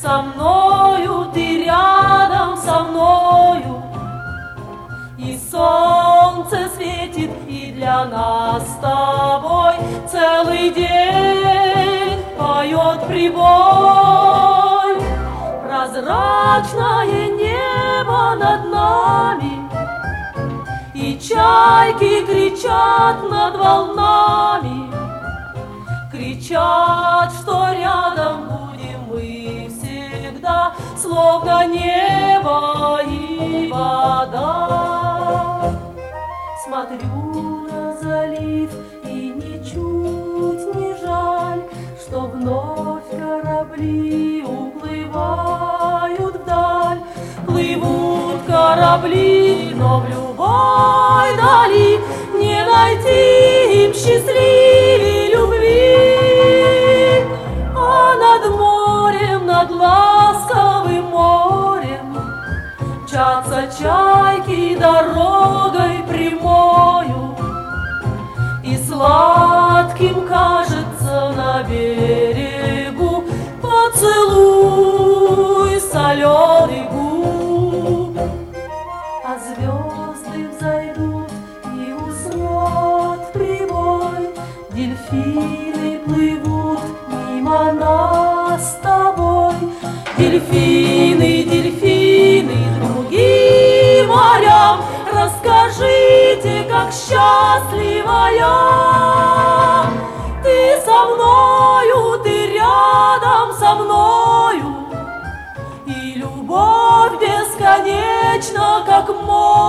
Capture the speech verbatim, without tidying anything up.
со мною, ты рядом со мною. И солнце светит, и для нас с тобой целый день поет прибой. Прозрачное небо над нами, и чайки кричат над волнами, кричат, что рядом будем мы всегда, словно небо и вода. Смотрю на залив, и ничуть не жаль, что вновь корабли уплывают вдаль. Плывут корабли, но в любой дали не найти им счастливей любви. А над морем, над ласковым морем мчатся чайки дорогой прямою, и сладким кажется на берегу поцелуй соленый губ. А звезды взойдут и уснет прибой, дельфины плывут мимо нас с тобой. Дельфины, дельфины, другим морям, расскажите, как счастлива я. Ты со мною, ты рядом со мною, и любовь бесконечна, как море.